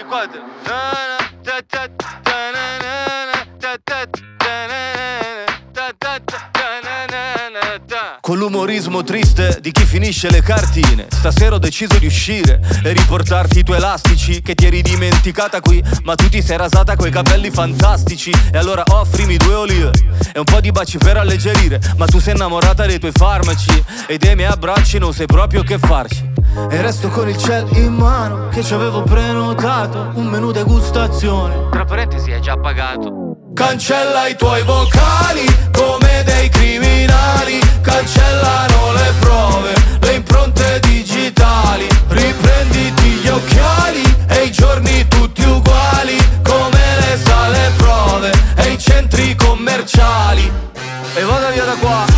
Con l'umorismo triste di chi finisce le cartine, stasera ho deciso di uscire e riportarti i tuoi elastici che ti eri dimenticata qui, ma tu ti sei rasata coi capelli fantastici. E allora offrimi 2 olive e un po' di baci per alleggerire, ma tu sei innamorata dei tuoi farmaci e dei miei abbracci non sai proprio che farci. E resto con il ciel in mano che ci avevo prenotato un menù degustazione. Tra parentesi hai già pagato. Cancella i tuoi vocali come dei criminali, cancellano le prove, le impronte digitali. Riprenditi gli occhiali e i giorni tutti uguali, come le sale prove e i centri commerciali. E vada via da qua.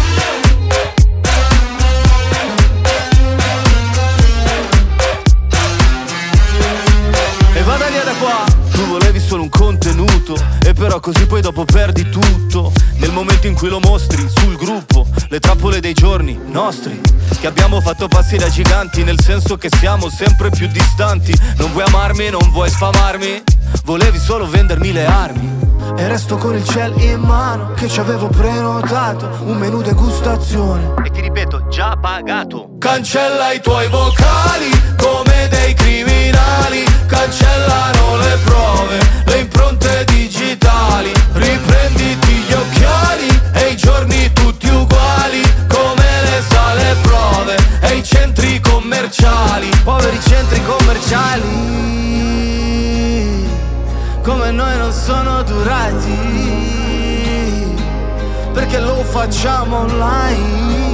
Vada via da qua. Tu volevi solo un contenuto e però così poi dopo perdi tutto. Nel momento in cui lo mostri sul gruppo, le trappole dei giorni nostri, che abbiamo fatto passi da giganti, nel senso che siamo sempre più distanti. Non vuoi amarmi, non vuoi sfamarmi, volevi solo vendermi le armi. E resto con il ciel in mano che ci avevo prenotato un menù degustazione. E ti ripeto, già pagato. Cancella i tuoi vocali come dei criminali, cancellano le prove, le impronte digitali. Riprenditi gli occhiali e i giorni tutti uguali, come le sale prove e i centri commerciali. Poveri centri commerciali, come noi non sono durati, perché lo facciamo online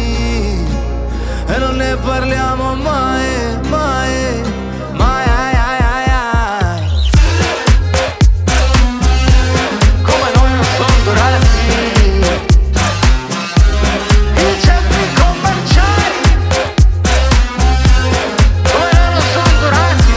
e non ne parliamo mai, mai, mai, ai, ai, ai. Come noi non sono durati i centri commerciali, come noi non sono durati.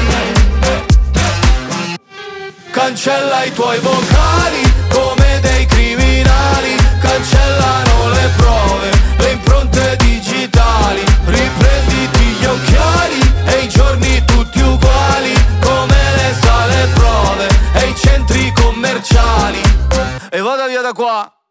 Cancella i tuoi vocali come dei criminali, cancellano le prove, le impronte digitali. Riprenditi gli occhiali e i giorni tutti uguali, come le sale prove e i centri commerciali. E vada via da qua.